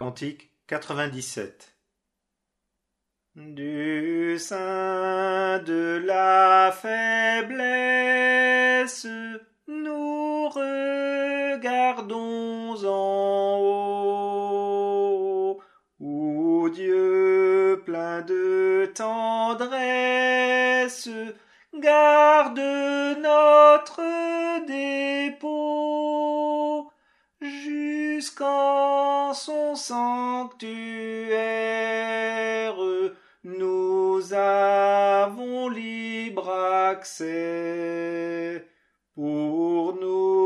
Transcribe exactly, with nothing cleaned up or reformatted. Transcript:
Cantique quatre-vingt-dix-sept. Du sein de la faiblesse, nous regardons en haut, où Dieu plein de tendresse garde notre dépôt jusqu'en son sanctuaire. Nous avons libre accès pour nous